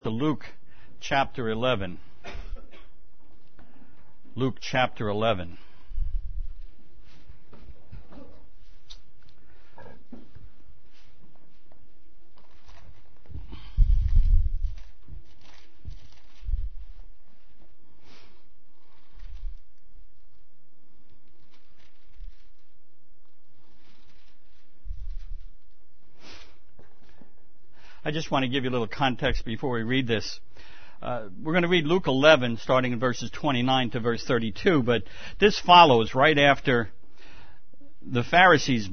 To Luke chapter 11. Luke chapter 11. I just want to give you a little context before we read this. We're going to read Luke 11, starting in verses 29 to verse 32, but this follows right after the Pharisees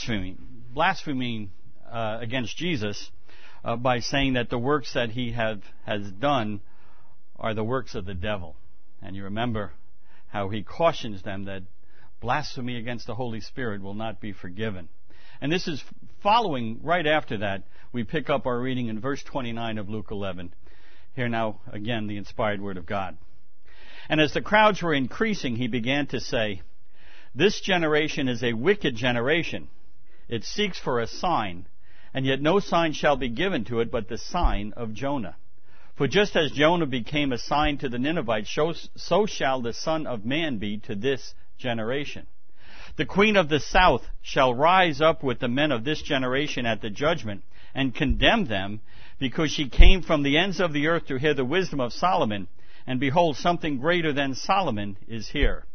blaspheming against Jesus by saying that the works that he has done are the works of the devil. And you remember how he cautions them that blasphemy against the Holy Spirit will not be forgiven. And this is following right after that. We pick up our reading in verse 29 of Luke 11. Hear now again the inspired word of God. And as the crowds were increasing, he began to say, "This generation is a wicked generation. It seeks for a sign, and yet no sign shall be given to it but the sign of Jonah. For just as Jonah became a sign to the Ninevites, so shall the Son of Man be to this generation. The queen of the south shall rise up with the men of this generation at the judgment, and condemn them, because she came from the ends of the earth to hear the wisdom of Solomon, and behold, something greater than Solomon is here.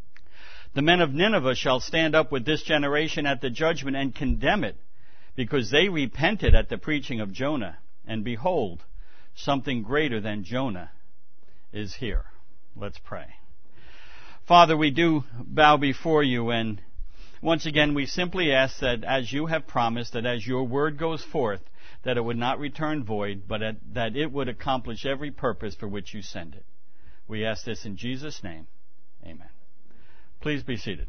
The men of Nineveh shall stand up with this generation at the judgment and condemn it, because they repented at the preaching of Jonah, and behold, something greater than Jonah is here." Let's pray. Father, we do bow before you, and once again we simply ask that as you have promised, that as your word goes forth, that it would not return void, but that it would accomplish every purpose for which you send it. We ask this in Jesus' name. Amen. Please be seated.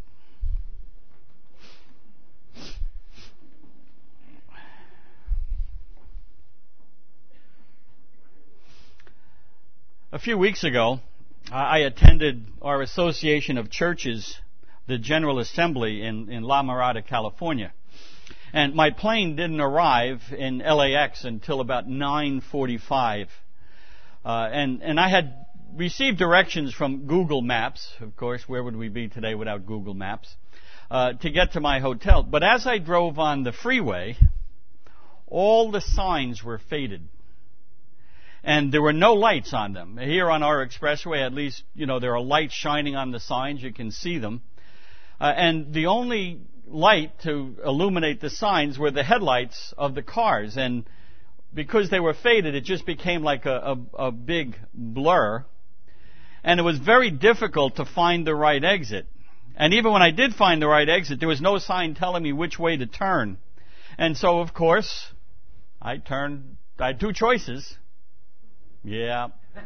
A few weeks ago, I attended our Association of Churches, the General Assembly in La Mirada, California. And my plane didn't arrive in LAX until about 9:45. And I had received directions from Google Maps. Of course, where would we be today without Google Maps? To get to my hotel. But as I drove on the freeway, all the signs were faded. And there were no lights on them. Here on our expressway, at least, there are lights shining on the signs. You can see them. And the only light to illuminate the signs were the headlights of the cars. And because they were faded, it just became like a big blur. And it was very difficult to find the right exit. And even when I did find the right exit, there was no sign telling me which way to turn. And so, of course, I had two choices. Yeah.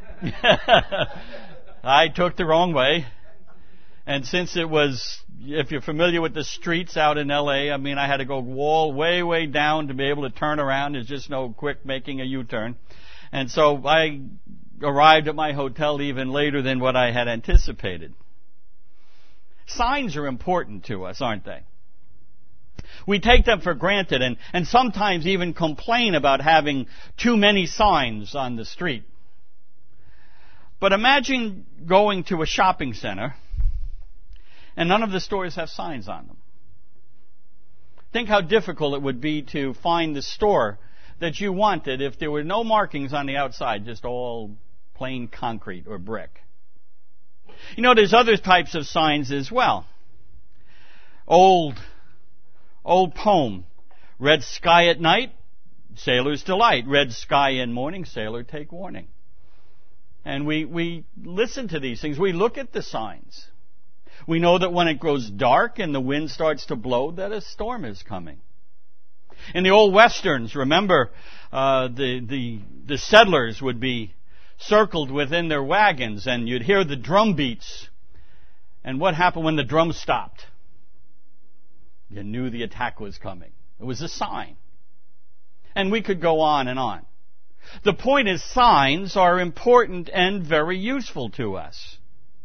I took the wrong way. And since it was, if you're familiar with the streets out in LA, I had to go way down to be able to turn around. There's just no quick making a U-turn. And so I arrived at my hotel even later than what I had anticipated. Signs are important to us, aren't they? We take them for granted and sometimes even complain about having too many signs on the street. But imagine going to a shopping center and none of the stores have signs on them. Think how difficult it would be to find the store that you wanted if there were no markings on the outside, just all plain concrete or brick. There's other types of signs as well. Old poem. Red sky at night, sailor's delight. Red sky in morning, sailor take warning. And we listen to these things. We look at the signs. We know that when it grows dark and the wind starts to blow, that a storm is coming. In the old westerns, remember, the settlers would be circled within their wagons and you'd hear the drum beats. And what happened when the drums stopped? You knew the attack was coming. It was a sign. And we could go on and on. The point is, signs are important and very useful to us.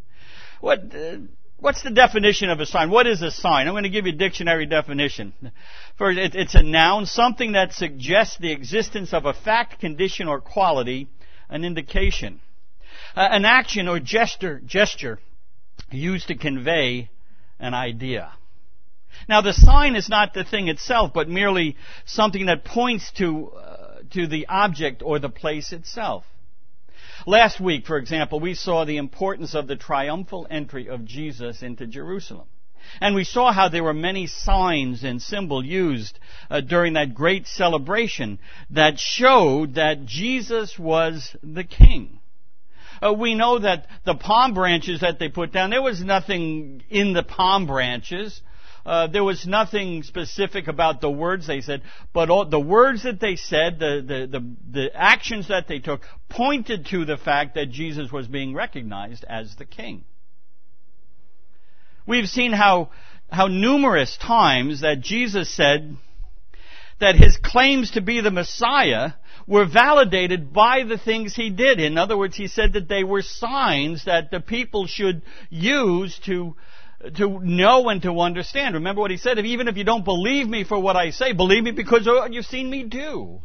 What's the definition of a sign? What is a sign? I'm going to give you a dictionary definition. First, it's a noun, something that suggests the existence of a fact, condition, or quality an indication, an action or gesture used to convey an idea. Now, the sign is not the thing itself, but merely something that points to the object or the place itself. Last week, for example, we saw the importance of the triumphal entry of Jesus into Jerusalem. And we saw how there were many signs and symbols used during that great celebration that showed that Jesus was the King. We know that the palm branches that they put down, there was nothing in the palm branches. There was nothing specific about the words they said, but all the words that they said, the actions that they took, pointed to the fact that Jesus was being recognized as the King. We've seen how numerous times that Jesus said that his claims to be the Messiah were validated by the things he did. In other words, he said that they were signs that the people should use to know and to understand. Remember what he said, even if you don't believe me for what I say, believe me because of what you've seen me do.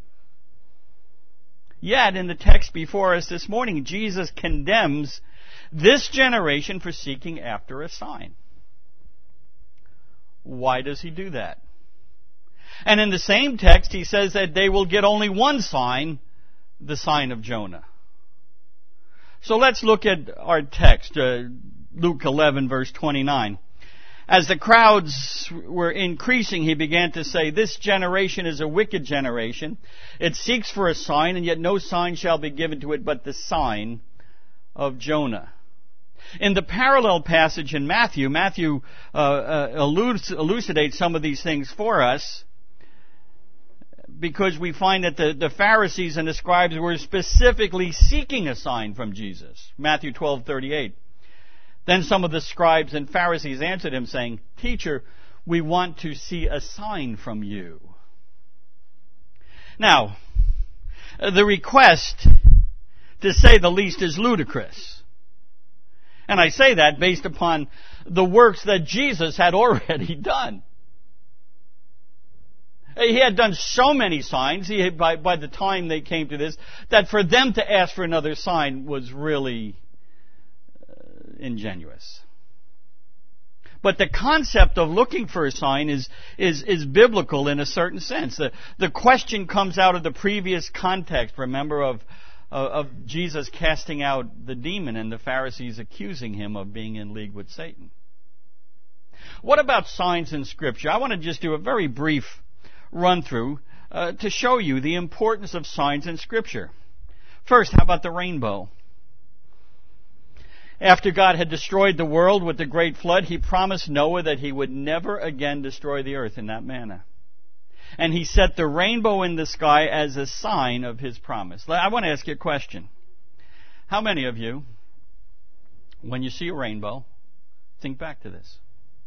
Yet, in the text before us this morning, Jesus condemns this generation for seeking after a sign. Why does he do that? And in the same text, he says that they will get only one sign, the sign of Jonah. So let's look at our text, Luke 11, verse 29. As the crowds were increasing, he began to say, "This generation is a wicked generation. It seeks for a sign, and yet no sign shall be given to it but the sign of Jonah." In the parallel passage in Matthew elucidates some of these things for us, because we find that the Pharisees and the scribes were specifically seeking a sign from Jesus. Matthew 12:38. Then some of the scribes and Pharisees answered him, saying, "Teacher, we want to see a sign from you." Now, the request, to say the least, is ludicrous. And I say that based upon the works that Jesus had already done. He had done so many signs, by the time they came to this, that for them to ask for another sign was really ingenuous. But the concept of looking for a sign is biblical in a certain sense. The question comes out of the previous context, remember, of Jesus casting out the demon and the Pharisees accusing him of being in league with Satan. What about signs in Scripture? I want to just do a very brief run through to show you the importance of signs in Scripture. First, how about the rainbow? After God had destroyed the world with the great flood, he promised Noah that he would never again destroy the earth in that manner. And he set the rainbow in the sky as a sign of his promise. I want to ask you a question. How many of you, when you see a rainbow, think back to this?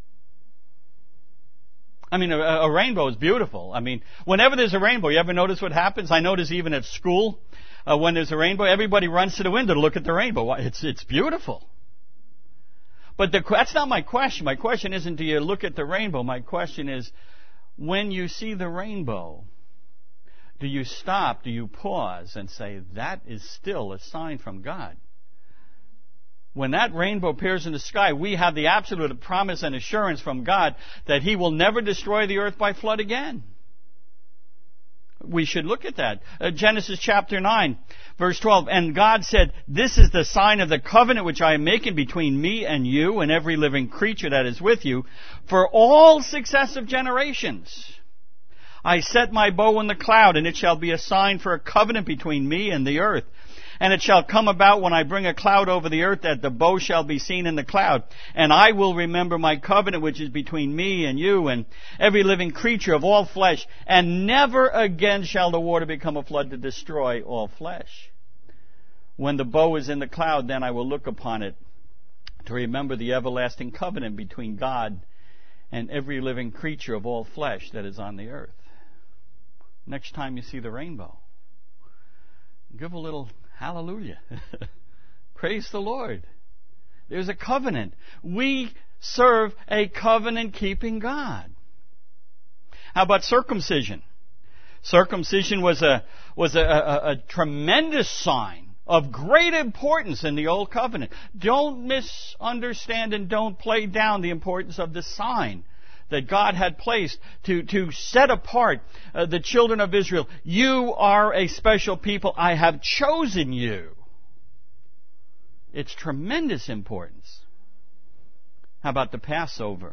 I mean, a rainbow is beautiful. I mean, whenever there's a rainbow, you ever notice what happens? I notice even at school, when there's a rainbow, everybody runs to the window to look at the rainbow. It's beautiful. But that's not my question. My question isn't, do you look at the rainbow? My question is, when you see the rainbow, do you stop, do you pause and say, that is still a sign from God? When that rainbow appears in the sky, we have the absolute promise and assurance from God that he will never destroy the earth by flood again. We should look at that. Genesis chapter 9, verse 12. And God said, "This is the sign of the covenant which I am making between me and you and every living creature that is with you for all successive generations. I set my bow in the cloud, and it shall be a sign for a covenant between me and the earth. And it shall come about when I bring a cloud over the earth that the bow shall be seen in the cloud. And I will remember my covenant which is between me and you and every living creature of all flesh. And never again shall the water become a flood to destroy all flesh. When the bow is in the cloud, then I will look upon it to remember the everlasting covenant between God and every living creature of all flesh that is on the earth." Next time you see the rainbow, give a little hallelujah. Praise the Lord. There's a covenant. We serve a covenant-keeping God. How about circumcision? Circumcision was a tremendous sign of great importance in the Old Covenant. Don't misunderstand and don't play down the importance of the sign that God had placed to set apart the children of Israel. You are a special people. I have chosen you. It's tremendous importance. How about the Passover?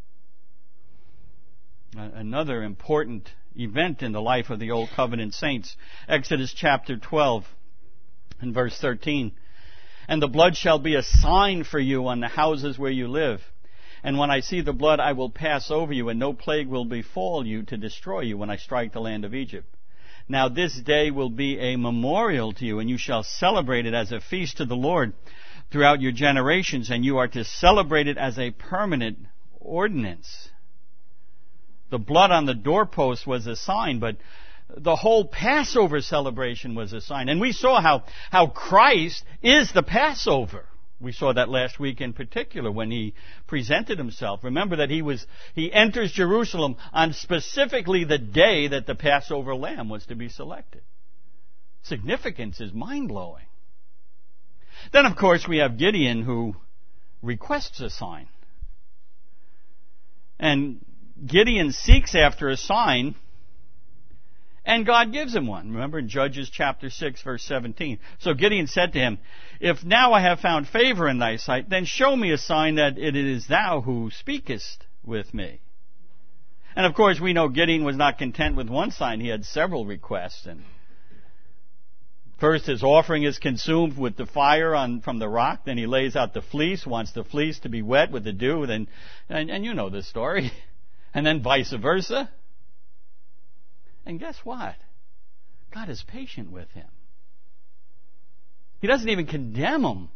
Another important event in the life of the Old Covenant saints. Exodus chapter 12 and verse 13. And the blood shall be a sign for you on the houses where you live. And when I see the blood, I will pass over you, and no plague will befall you to destroy you when I strike the land of Egypt. Now this day will be a memorial to you, and you shall celebrate it as a feast to the Lord throughout your generations, and you are to celebrate it as a permanent ordinance. The blood on the doorpost was a sign, but the whole Passover celebration was a sign. And we saw how Christ is the Passover. We saw that last week in particular when he presented himself. Remember that he enters Jerusalem on specifically the day that the Passover lamb was to be selected. Significance is mind-blowing. Then, of course, we have Gideon who requests a sign. And Gideon seeks after a sign, and God gives him one. Remember in Judges chapter 6, verse 17. So Gideon said to him, If now I have found favor in thy sight, then show me a sign that it is thou who speakest with me. And of course we know Gideon was not content with one sign. He had several requests. And first his offering is consumed with the fire from the rock. Then he lays out the fleece, wants the fleece to be wet with the dew. And you know this story. And then vice versa. And guess what? God is patient with him. He doesn't even condemn him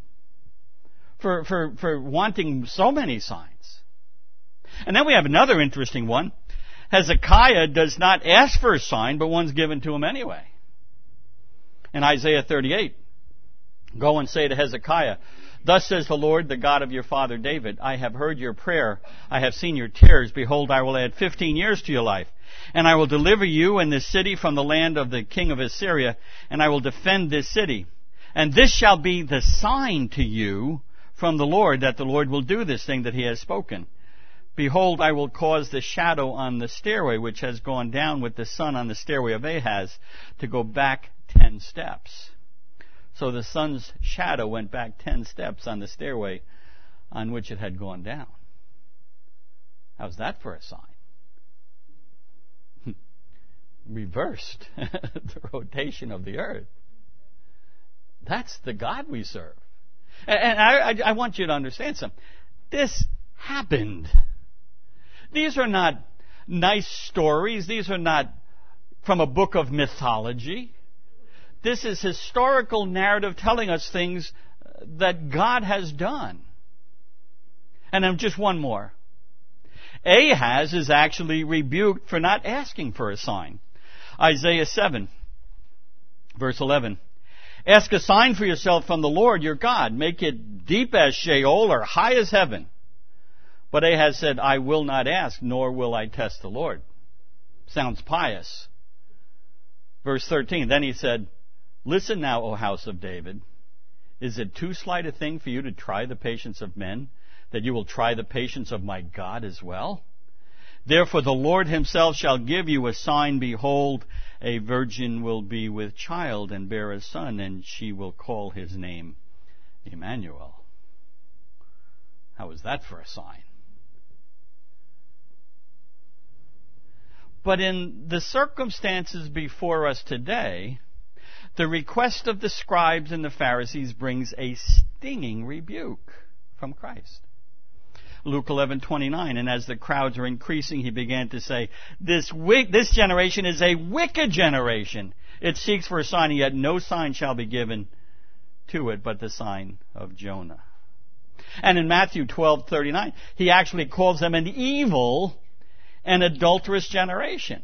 for wanting so many signs. And then we have another interesting one. Hezekiah does not ask for a sign, but one's given to him anyway. In Isaiah 38, go and say to Hezekiah, Thus says the Lord, the God of your father David, I have heard your prayer, I have seen your tears. Behold, I will add 15 years to your life. And I will deliver you and this city from the land of the king of Assyria, and I will defend this city. And this shall be the sign to you from the Lord, that the Lord will do this thing that he has spoken. Behold, I will cause the shadow on the stairway, which has gone down with the sun on the stairway of Ahaz, to go back 10 steps. So the sun's shadow went back 10 steps on the stairway on which it had gone down. How's that for a sign? Reversed the rotation of the earth. That's the God we serve. And I want you to understand something. This happened. These are not nice stories. These are not from a book of mythology. This is historical narrative telling us things that God has done. And then just one more. Ahaz is actually rebuked for not asking for a sign. Isaiah 7, verse 11. Ask a sign for yourself from the Lord your God. Make it deep as Sheol or high as heaven. But Ahaz said, I will not ask, nor will I test the Lord. Sounds pious. Verse 13. Then he said, Listen now, O house of David. Is it too slight a thing for you to try the patience of men, that you will try the patience of my God as well? Therefore the Lord himself shall give you a sign. Behold, a virgin will be with child and bear a son, and she will call his name Emmanuel. How is that for a sign? But in the circumstances before us today, the request of the scribes and the Pharisees brings a stinging rebuke from Christ. Luke 11:29, and as the crowds are increasing, he began to say, This generation is a wicked generation. It seeks for a sign, and yet no sign shall be given to it but the sign of Jonah. And in Matthew 12:39, he actually calls them an evil and adulterous generation.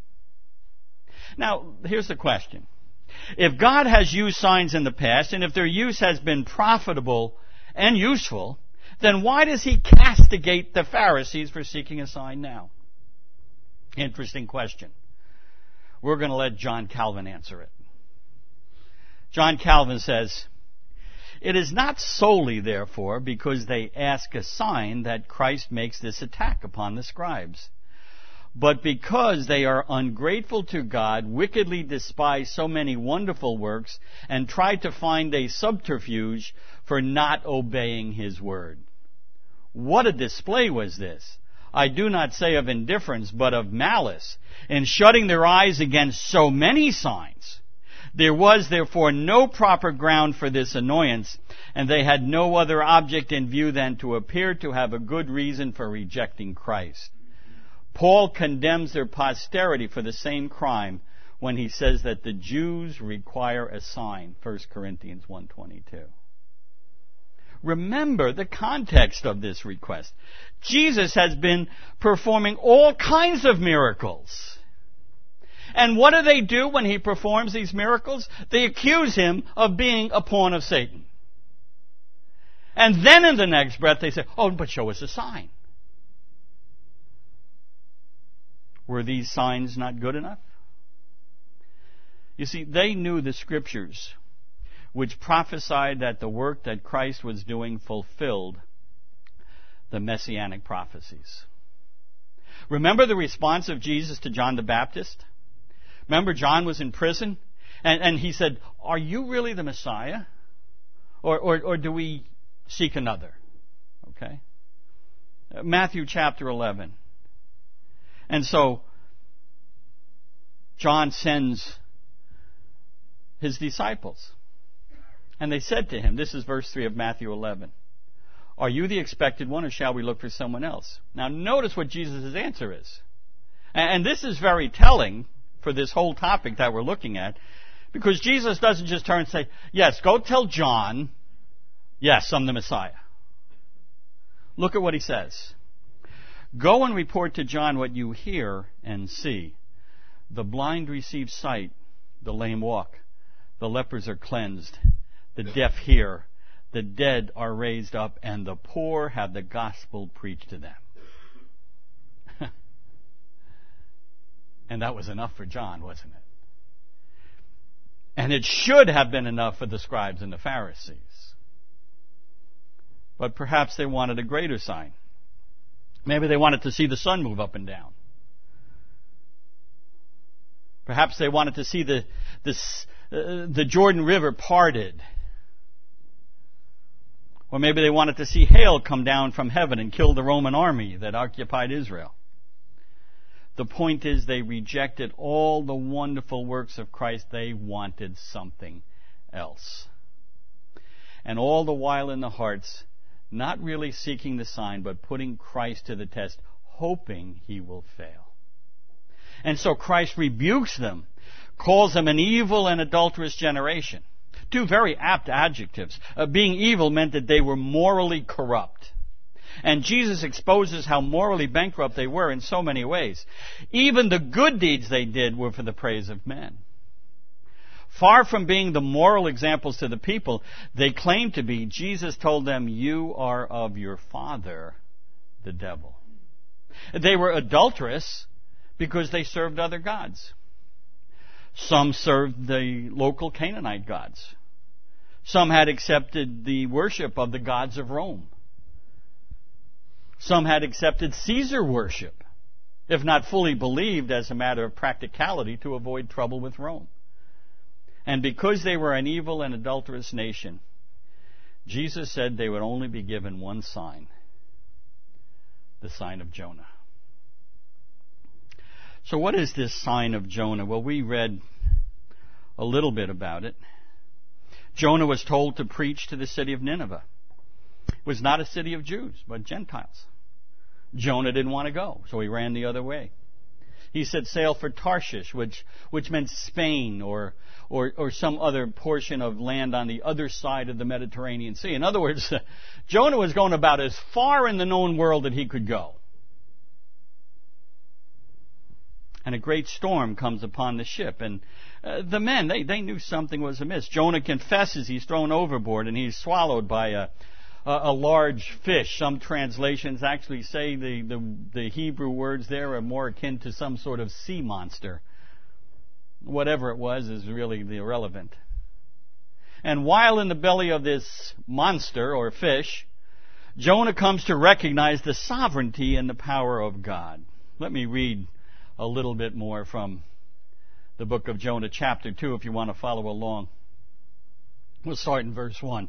Now, here's the question. If God has used signs in the past, and if their use has been profitable and useful, then why does he castigate the Pharisees for seeking a sign now? Interesting question. We're going to let John Calvin answer it. John Calvin says, "It is not solely, therefore, because they ask a sign that Christ makes this attack upon the scribes, but because they are ungrateful to God, wickedly despise so many wonderful works, and try to find a subterfuge for not obeying His word." What a display was this! I do not say of indifference, but of malice, in shutting their eyes against so many signs. There was therefore no proper ground for this annoyance, and they had no other object in view than to appear to have a good reason for rejecting Christ. Paul condemns their posterity for the same crime when he says that the Jews require a sign, 1 Corinthians 1:22. Remember the context of this request. Jesus has been performing all kinds of miracles. And what do they do when He performs these miracles? They accuse Him of being a pawn of Satan. And then in the next breath they say, "Oh, but show us a sign." Were these signs not good enough? You see, they knew the Scriptures, which prophesied that the work that Christ was doing fulfilled the messianic prophecies. Remember the response of Jesus to John the Baptist? Remember, John was in prison, and he said, "Are you really the Messiah? Or do we seek another?" Okay? Matthew chapter 11. And so, John sends his disciples. And they said to him, this is verse 3 of Matthew 11, "Are you the expected one, or shall we look for someone else?" Now notice what Jesus' answer is. And this is very telling for this whole topic that we're looking at, because Jesus doesn't just turn and say, "Yes, go tell John, yes, I'm the Messiah." Look at what He says. "Go and report to John what you hear and see. The blind receive sight, the lame walk, the lepers are cleansed, the deaf hear, the dead are raised up, and the poor have the gospel preached to them." And that was enough for John, wasn't it? And it should have been enough for the scribes and the Pharisees. But perhaps they wanted a greater sign. Maybe they wanted to see the sun move up and down. Perhaps they wanted to see the Jordan River parted. Or maybe they wanted to see hail come down from heaven and kill the Roman army that occupied Israel. The point is, they rejected all the wonderful works of Christ. They wanted something else. And all the while in the hearts, not really seeking the sign, but putting Christ to the test, hoping He will fail. And so Christ rebukes them, calls them an evil and adulterous generation. Two very apt adjectives. Being evil meant that they were morally corrupt. And Jesus exposes how morally bankrupt they were in so many ways. Even the good deeds they did were for the praise of men. Far from being the moral examples to the people they claimed to be, Jesus told them, "You are of your father, the devil." They were adulterous because they served other gods. Some served the local Canaanite gods. Some had accepted the worship of the gods of Rome. Some had accepted Caesar worship, if not fully believed as a matter of practicality to avoid trouble with Rome. And because they were an evil and adulterous nation, Jesus said they would only be given one sign, the sign of Jonah. So what is this sign of Jonah? Well, we read a little bit about it. Jonah was told to preach to the city of Nineveh. It was not a city of Jews, but Gentiles. Jonah didn't want to go, so he ran the other way. He said sail for Tarshish, which meant Spain or some other portion of land on the other side of the Mediterranean Sea. In other words, Jonah was going about as far in the known world that he could go. And a great storm comes upon the ship. And the men, they knew something was amiss. Jonah confesses he's thrown overboard and he's swallowed by a large fish. Some translations actually say the Hebrew words there are more akin to some sort of sea monster. whatever it was is really irrelevant. And while in the belly of this monster or fish, Jonah comes to recognize the sovereignty and the power of God. Let me read a little bit more from the book of Jonah, chapter 2, if you want to follow along. We'll start in verse 1.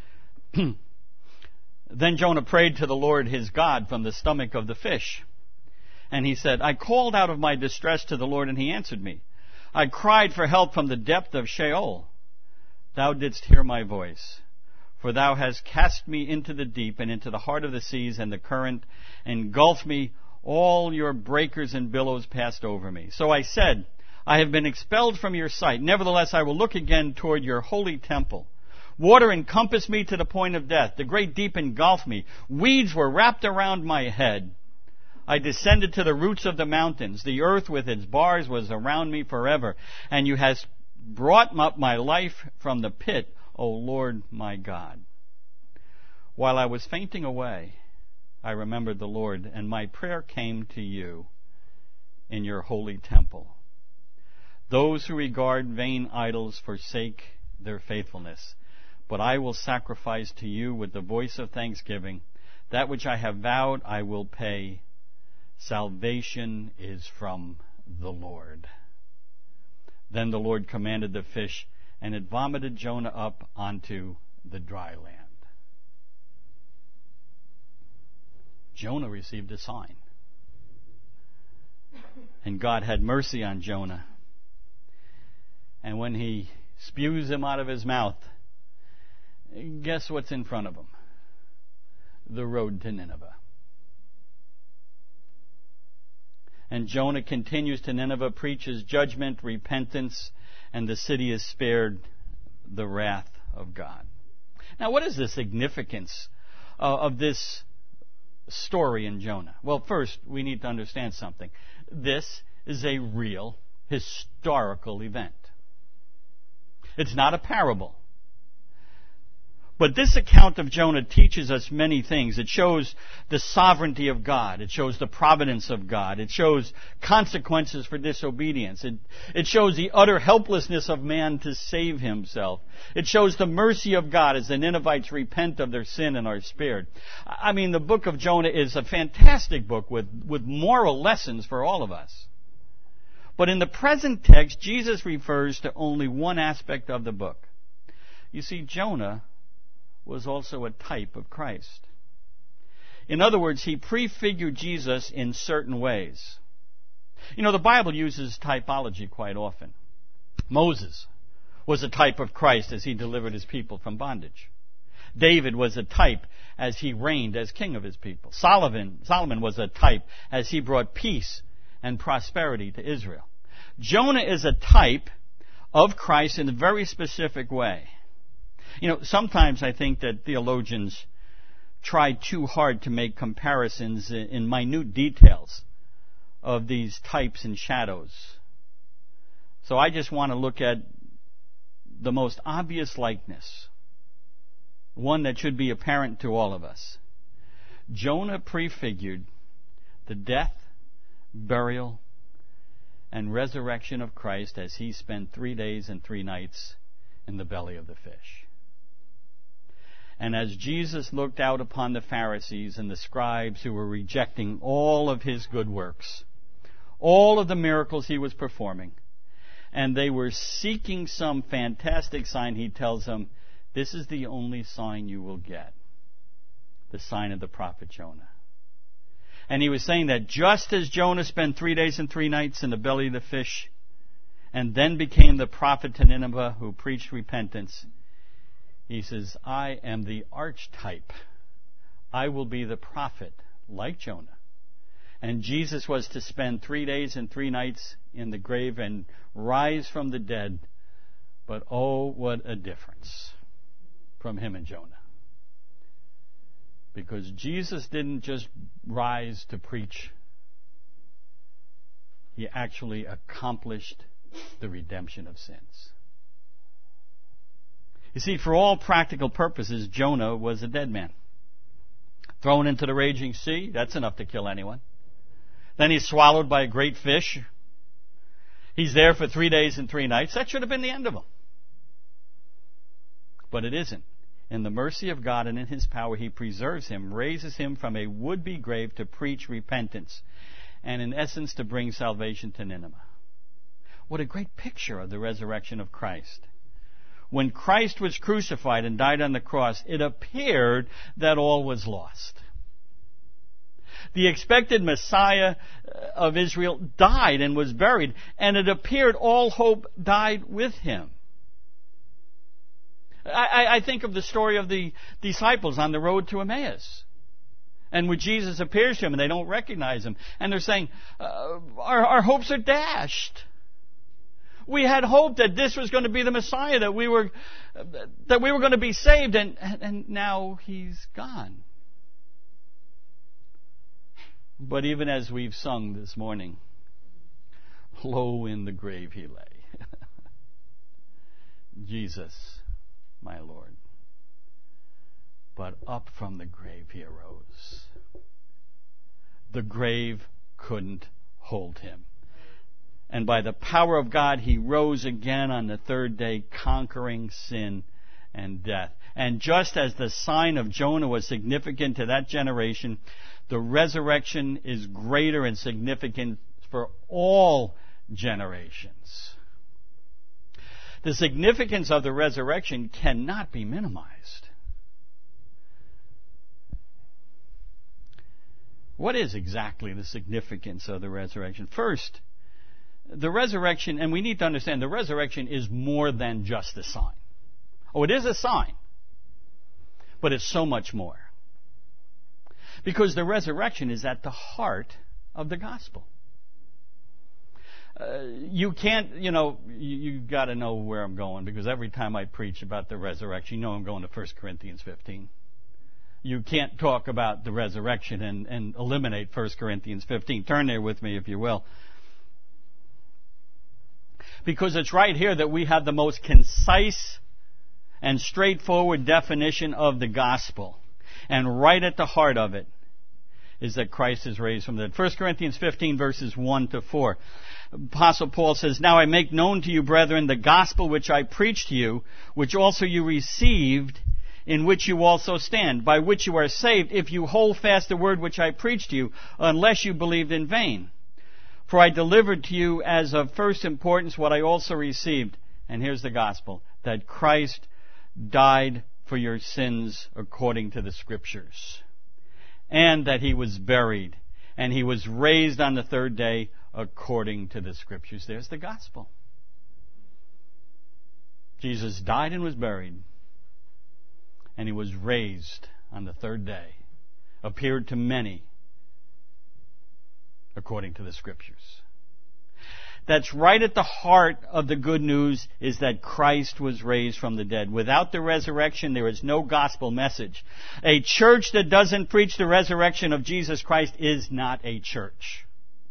Then Jonah prayed to the Lord his God from the stomach of the fish. And he said, I called out of my distress to the Lord, and he answered me. I cried for help from the depth of Sheol. Thou didst hear my voice. For thou hast cast me into the deep and into the heart of the seas, and the current engulfed me. All your breakers and billows passed over me. So I said, I have been expelled from your sight. Nevertheless, I will look again toward your holy temple. Water encompassed me to the point of death. The great deep engulfed me. Weeds were wrapped around my head. I descended to the roots of the mountains. The earth with its bars was around me forever. And you hast brought up my life from the pit, O Lord my God. While I was fainting away, I remembered the Lord, and my prayer came to you in your holy temple. Those who regard vain idols forsake their faithfulness. But I will sacrifice to you with the voice of thanksgiving. That which I have vowed I will pay. Salvation is from the Lord. Then the Lord commanded the fish, and it vomited Jonah up onto the dry land. Jonah received a sign. And God had mercy on Jonah. And when he spews him out of his mouth, guess what's in front of him? The road to Nineveh. And Jonah continues to Nineveh, preaches judgment, repentance, and the city is spared the wrath of God. Now, what is the significance of this story in Jonah? Well, first, we need to understand something. This is a real historical event. It's not a parable. But this account of Jonah teaches us many things. It shows the sovereignty of God. It shows the providence of God. It shows consequences for disobedience. It shows the utter helplessness of man to save himself. It shows the mercy of God as the Ninevites repent of their sin and are spared. I mean, the book of Jonah is a fantastic book with moral lessons for all of us. But in the present text, Jesus refers to only one aspect of the book. You see, Jonah was also a type of Christ. In other words, he prefigured Jesus in certain ways. You know, the Bible uses typology quite often. Moses was a type of Christ as he delivered his people from bondage. David was a type as he reigned as king of his people. Solomon was a type as he brought peace and prosperity to Israel. Jonah is a type of Christ in a very specific way. You know, sometimes I think that theologians try too hard to make comparisons in minute details of these types and shadows. So I just want to look at the most obvious likeness, one that should be apparent to all of us. Jonah prefigured the death, burial, and resurrection of Christ as he spent 3 days and 3 nights in the belly of the fish. And as Jesus looked out upon the Pharisees and the scribes who were rejecting all of his good works, all of the miracles he was performing, and they were seeking some fantastic sign, he tells them, this is the only sign you will get, the sign of the prophet Jonah. And he was saying that just as Jonah spent 3 days and 3 nights in the belly of the fish, and then became the prophet to Nineveh who preached repentance, he says, I am the archetype. I will be the prophet like Jonah. And Jesus was to spend 3 days and 3 nights in the grave and rise from the dead. But oh, what a difference from him and Jonah. Because Jesus didn't just rise to preach. He actually accomplished the redemption of sins. You see, for all practical purposes, Jonah was a dead man. Thrown into the raging sea, that's enough to kill anyone. Then he's swallowed by a great fish. He's there for 3 days and 3 nights. That should have been the end of him. But it isn't. In the mercy of God and in His power, He preserves him, raises him from a would-be grave to preach repentance, and in essence to bring salvation to Nineveh. What a great picture of the resurrection of Christ. When Christ was crucified and died on the cross, it appeared that all was lost. The expected Messiah of Israel died and was buried, and it appeared all hope died with him. I think of the story of the disciples on the road to Emmaus. And when Jesus appears to them and they don't recognize him, and they're saying, our hopes are dashed. We had hoped that this was going to be the Messiah, that we were going to be saved, and now he's gone. But even as we've sung this morning, low in the grave he lay. Jesus, my Lord. But up from the grave he arose. The grave couldn't hold him. And by the power of God, he rose again on the third day, conquering sin and death. And just as the sign of Jonah was significant to that generation, the resurrection is greater and significant for all generations. The significance of the resurrection cannot be minimized. What is exactly the significance of the resurrection? First, the resurrection, and we need to understand, the resurrection is more than just a sign. Oh, it is a sign, but it's so much more. Because the resurrection is at the heart of the gospel. You can't, you got to know where I'm going, because every time I preach about the resurrection, you know I'm going to 1 Corinthians 15. You can't talk about the resurrection and eliminate 1 Corinthians 15. Turn there with me, if you will. Because it's right here that we have the most concise and straightforward definition of the gospel. And right at the heart of it is that Christ is raised from the dead. 1 Corinthians 15, verses 1 to 4. Apostle Paul says, "Now I make known to you, brethren, the gospel which I preached to you, which also you received, in which you also stand, by which you are saved, if you hold fast the word which I preached to you, unless you believed in vain. For I delivered to you as of first importance what I also received," and here's the gospel, "that Christ died for your sins according to the Scriptures, and that he was buried, and he was raised on the third day according to the Scriptures." There's the gospel. Jesus died and was buried, and he was raised on the third day, appeared to many according to the Scriptures. That's right at the heart of the good news, is that Christ was raised from the dead. Without the resurrection, there is no gospel message. A church that doesn't preach the resurrection of Jesus Christ is not a church.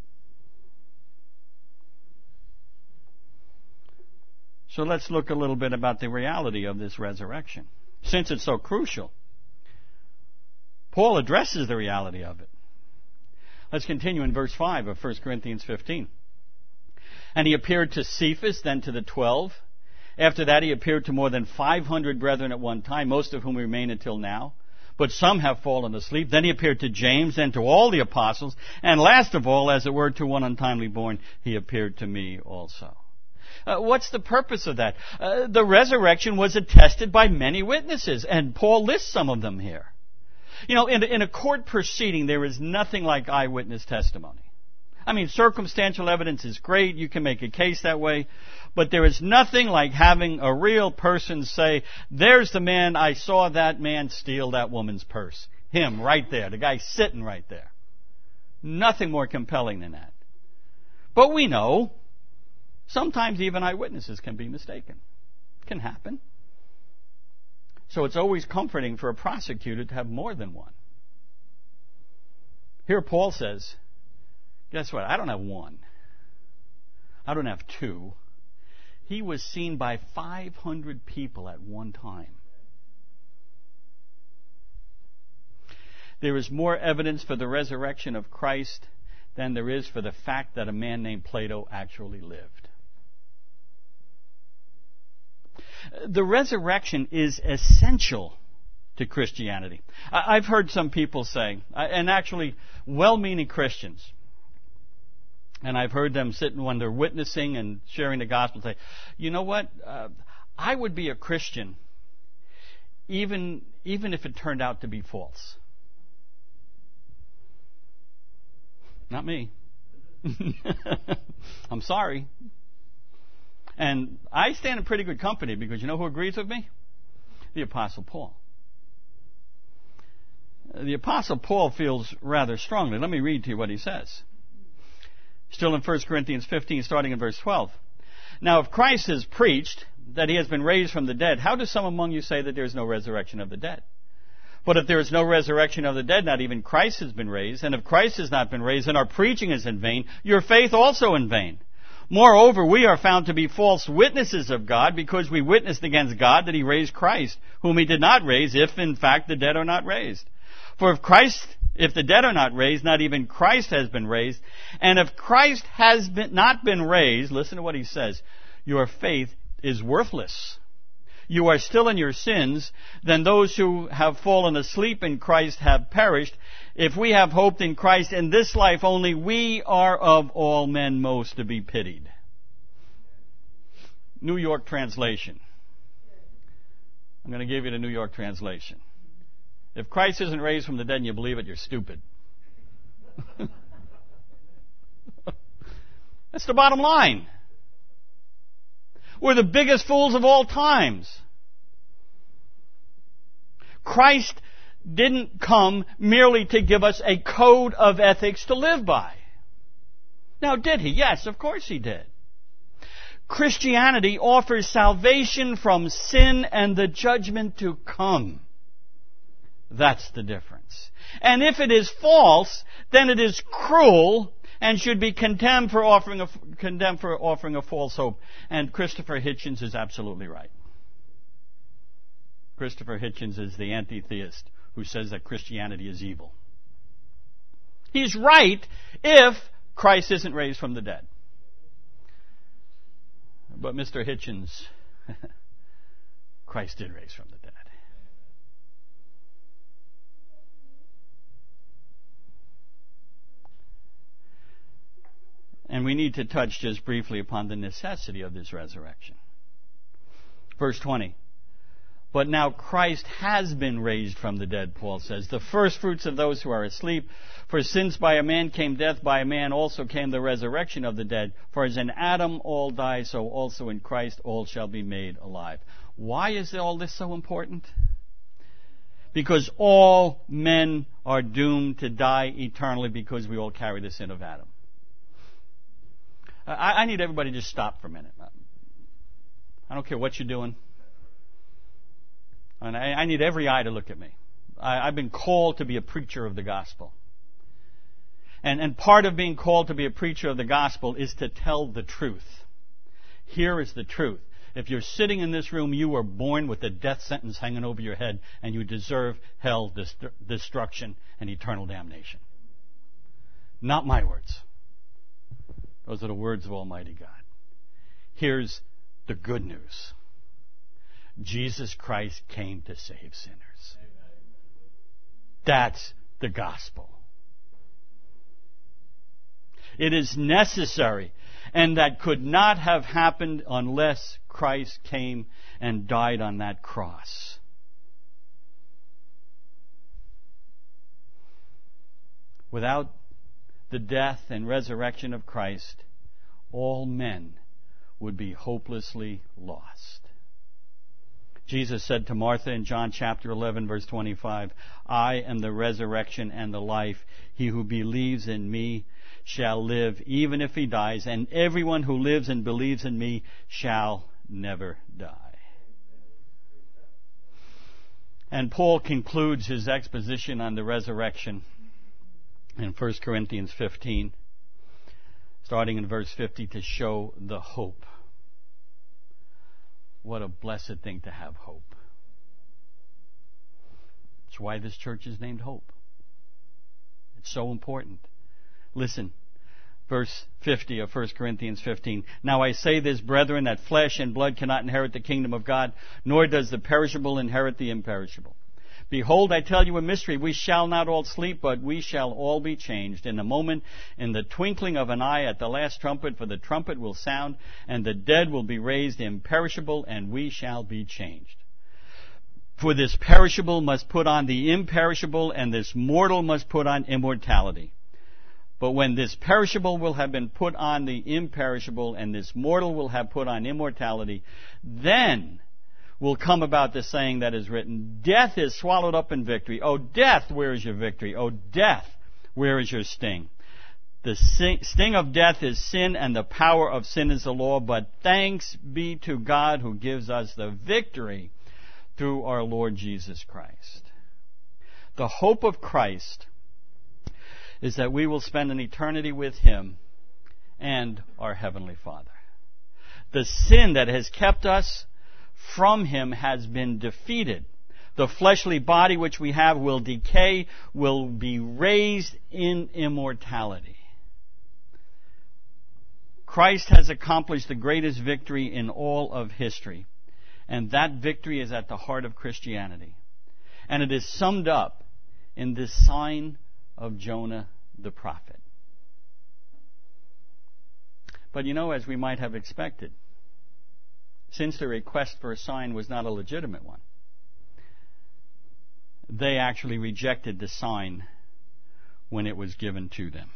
So let's look a little bit about the reality of this resurrection. Since it's so crucial, Paul addresses the reality of it. Let's continue in verse 5 of 1 Corinthians 15. "And he appeared to Cephas, then to the 12. After that he appeared to more than 500 brethren at one time, most of whom remain until now. But some have fallen asleep. Then he appeared to James, then to all the apostles. And last of all, as it were, to one untimely born, he appeared to me also." What's the purpose of that? The resurrection was attested by many witnesses, and Paul lists some of them here. In a court proceeding, there is nothing like eyewitness testimony. I mean, circumstantial evidence is great. You can make a case that way. But there is nothing like having a real person say, "There's the man, I saw that man steal that woman's purse." Him, right there. The guy sitting right there. Nothing more compelling than that. But we know, sometimes even eyewitnesses can be mistaken. It can happen. So it's always comforting for a prosecutor to have more than one. Here Paul says, guess what? I don't have one. I don't have two. He was seen by 500 people at one time. There is more evidence for the resurrection of Christ than there is for the fact that a man named Plato actually lived. The resurrection is essential to Christianity. I've heard some people say, and actually well-meaning Christians, and I've heard them sitting when they're witnessing and sharing the gospel say, you know what, I would be a Christian even if it turned out to be false. Not me. I'm sorry. And I stand in pretty good company because you know who agrees with me? The Apostle Paul. The Apostle Paul feels rather strongly. Let me read to you what he says. Still in 1 Corinthians 15, starting in verse 12. Now, if Christ is preached that he has been raised from the dead, how do some among you say that there is no resurrection of the dead? But if there is no resurrection of the dead, not even Christ has been raised. And if Christ has not been raised, then our preaching is in vain, your faith also in vain. Moreover, we are found to be false witnesses of God, because we witnessed against God that he raised Christ, whom he did not raise, if in fact the dead are not raised. For if the dead are not raised, not even Christ has been raised. And if Christ has not been raised, listen to what he says, your faith is worthless. You are still in your sins. Then those who have fallen asleep in Christ have perished. If we have hoped in Christ in this life only, we are of all men most to be pitied. New York translation. I'm going to give you the New York translation. If Christ isn't raised from the dead and you believe it, you're stupid. That's the bottom line. We're the biggest fools of all times. Christ didn't come merely to give us a code of ethics to live by. Now, did he? Yes, of course he did. Christianity offers salvation from sin and the judgment to come. That's the difference. And if it is false, then it is cruel and should be condemned for offering a false hope. And Christopher Hitchens is absolutely right. Christopher Hitchens is the anti-theist who says that Christianity is evil. He's right if Christ isn't raised from the dead. But Mr. Hitchens, Christ did raise from the dead. And we need to touch just briefly upon the necessity of this resurrection. Verse 20. But now Christ has been raised from the dead, Paul says, the first fruits of those who are asleep. For since by a man came death, by a man also came the resurrection of the dead. For as in Adam all die, so also in Christ all shall be made alive. Why is all this so important? Because all men are doomed to die eternally because we all carry the sin of Adam. I need everybody to just stop for a minute. I don't care what you're doing. And I need every eye to look at me. I've been called to be a preacher of the gospel. And part of being called to be a preacher of the gospel is to tell the truth. Here is the truth. If you're sitting in this room, you were born with a death sentence hanging over your head, and you deserve hell, destruction, and eternal damnation. Not my words. Those are the words of Almighty God. Here's the good news. Jesus Christ came to save sinners. That's the gospel. It is necessary, and that could not have happened unless Christ came and died on that cross. Without the death and resurrection of Christ, all men would be hopelessly lost. Jesus said to Martha in John chapter 11, verse 25, I am the resurrection and the life. He who believes in me shall live even if he dies, and everyone who lives and believes in me shall never die. And Paul concludes his exposition on the resurrection in 1 Corinthians 15, starting in verse 50, to show the hope. What a blessed thing to have hope. That's why this church is named Hope. It's so important. Listen, Verse 50 of 1 Corinthians 15. Now I say this, brethren, that flesh and blood cannot inherit the kingdom of God, nor does the perishable inherit the imperishable. Behold, I tell you a mystery. We shall not all sleep, but we shall all be changed in a moment, in the twinkling of an eye, at the last trumpet. For the trumpet will sound, and the dead will be raised imperishable, and we shall be changed. For this perishable must put on the imperishable, and this mortal must put on immortality. But when this perishable will have been put on the imperishable, and this mortal will have put on immortality, then will come about the saying that is written, Death is swallowed up in victory. O death, where is your victory? O death, where is your sting? The sting of death is sin, and the power of sin is the law. But thanks be to God who gives us the victory through our Lord Jesus Christ. The hope of Christ is that we will spend an eternity with Him and our Heavenly Father. The sin that has kept us from Him has been defeated. The fleshly body which we have will decay, will be raised in immortality. Christ has accomplished the greatest victory in all of history, and that victory is at the heart of Christianity. And it is summed up in this sign of Jonah the prophet. But as we might have expected, since the request for a sign was not a legitimate one, they actually rejected the sign when it was given to them.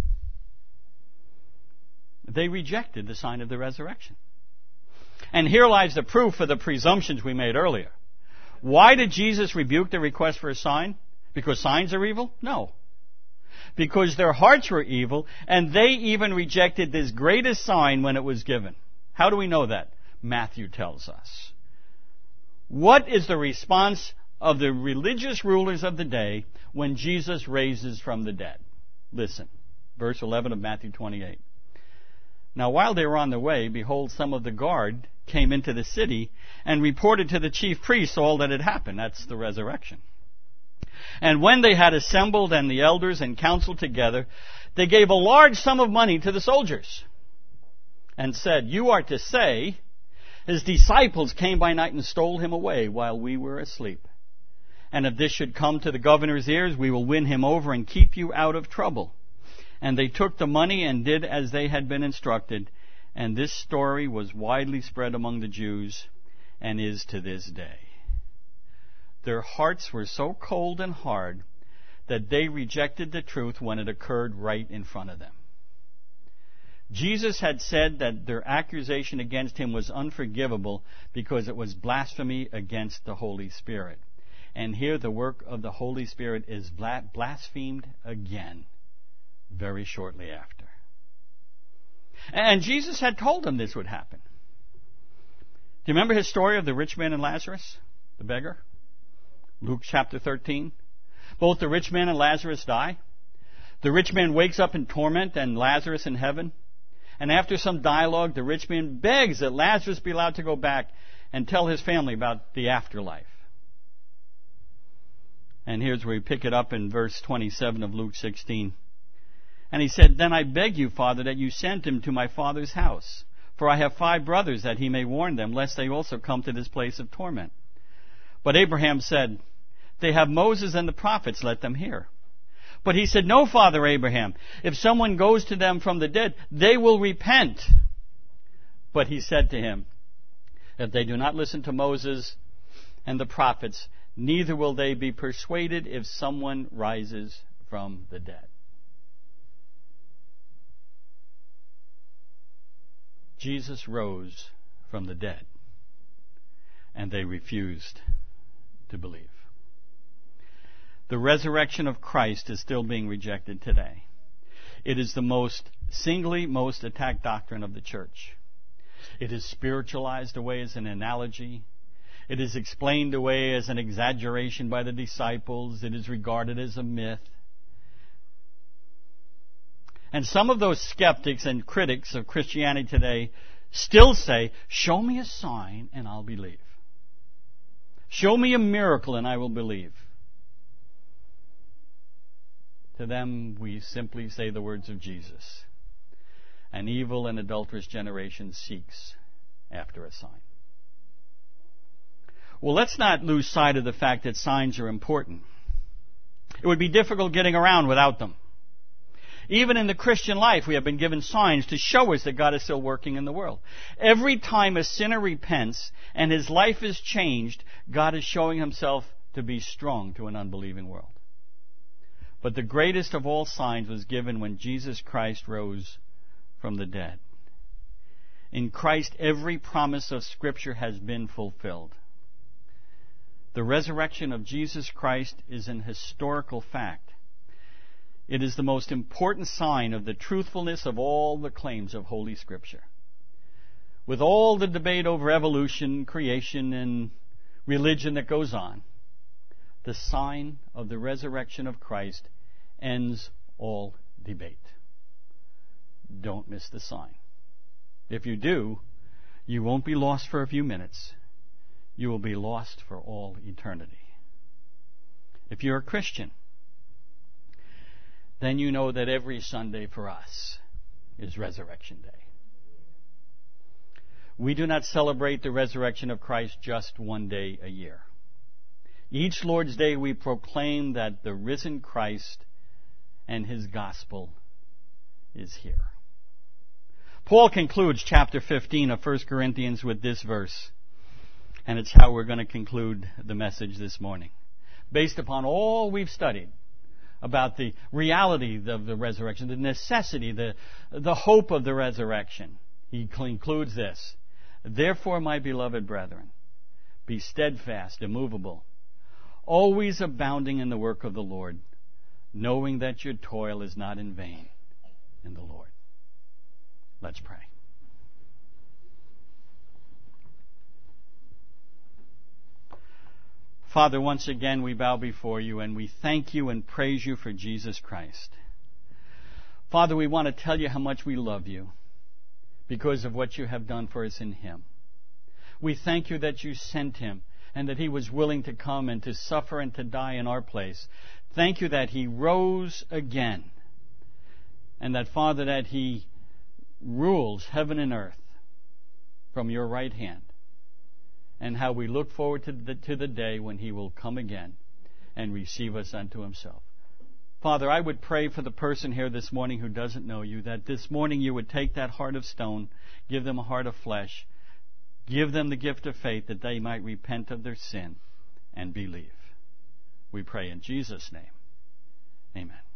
They rejected the sign of the resurrection. And here lies the proof of the presumptions we made earlier. Why did Jesus rebuke the request for a sign? Because signs are evil? No. Because their hearts were evil, and they even rejected this greatest sign when it was given. How do we know that? Matthew tells us. What is the response of the religious rulers of the day when Jesus raises from the dead? Listen, verse 11 of Matthew 28. Now while they were on their way, behold, some of the guard came into the city and reported to the chief priests all that had happened. That's the resurrection. And when they had assembled and the elders and council together, they gave a large sum of money to the soldiers and said, You are to say, His disciples came by night and stole Him away while we were asleep. And if this should come to the governor's ears, we will win him over and keep you out of trouble. And they took the money and did as they had been instructed. And this story was widely spread among the Jews and is to this day. Their hearts were so cold and hard that they rejected the truth when it occurred right in front of them. Jesus had said that their accusation against Him was unforgivable because it was blasphemy against the Holy Spirit. And here the work of the Holy Spirit is blasphemed again very shortly after. And Jesus had told them this would happen. Do you remember his story of the rich man and Lazarus, the beggar? Luke chapter 13. Both the rich man and Lazarus die. The rich man wakes up in torment and Lazarus in heaven. And after some dialogue, the rich man begs that Lazarus be allowed to go back and tell his family about the afterlife. And here's where we pick it up in verse 27 of Luke 16. And he said, Then I beg you, Father, that you send him to my father's house. For I have 5 brothers, that he may warn them, lest they also come to this place of torment. But Abraham said, They have Moses and the prophets, let them hear. But he said, No, Father Abraham, if someone goes to them from the dead, they will repent. But he said to him, If they do not listen to Moses and the prophets, neither will they be persuaded if someone rises from the dead. Jesus rose from the dead, and they refused to believe. The resurrection of Christ is still being rejected today. It is the singly most attacked doctrine of the church. It is spiritualized away as an analogy. It is explained away as an exaggeration by the disciples. It is regarded as a myth. And some of those skeptics and critics of Christianity today still say, Show me a sign and I'll believe. Show me a miracle and I will believe. To them, we simply say the words of Jesus. An evil and adulterous generation seeks after a sign. Well, let's not lose sight of the fact that signs are important. It would be difficult getting around without them. Even in the Christian life, we have been given signs to show us that God is still working in the world. Every time a sinner repents and his life is changed, God is showing himself to be strong to an unbelieving world. But the greatest of all signs was given when Jesus Christ rose from the dead. In Christ, every promise of Scripture has been fulfilled. The resurrection of Jesus Christ is an historical fact. It is the most important sign of the truthfulness of all the claims of Holy Scripture. With all the debate over evolution, creation, and religion that goes on, the sign of the resurrection of Christ ends all debate. Don't miss the sign. If you do, you won't be lost for a few minutes. You will be lost for all eternity. If you're a Christian, then you know that every Sunday for us is Resurrection Day. We do not celebrate the resurrection of Christ just one day a year. Each Lord's Day we proclaim that the risen Christ and His gospel is here. Paul concludes chapter 15 of 1 Corinthians with this verse, and it's how we're going to conclude the message this morning. Based upon all we've studied about the reality of the resurrection, the necessity, the hope of the resurrection, he concludes this: Therefore, my beloved brethren, be steadfast, immovable, always abounding in the work of the Lord, knowing that your toil is not in vain in the Lord. Let's pray. Father, once again we bow before you and we thank you and praise you for Jesus Christ. Father, we want to tell you how much we love you because of what you have done for us in Him. We thank you that you sent Him and that He was willing to come and to suffer and to die in our place. Thank you that He rose again and that, Father, that He rules heaven and earth from your right hand, and how we look forward to the day when He will come again and receive us unto Himself. Father, I would pray for the person here this morning who doesn't know you, that this morning you would take that heart of stone, give them a heart of flesh, give them the gift of faith that they might repent of their sin and believe. We pray in Jesus' name. Amen.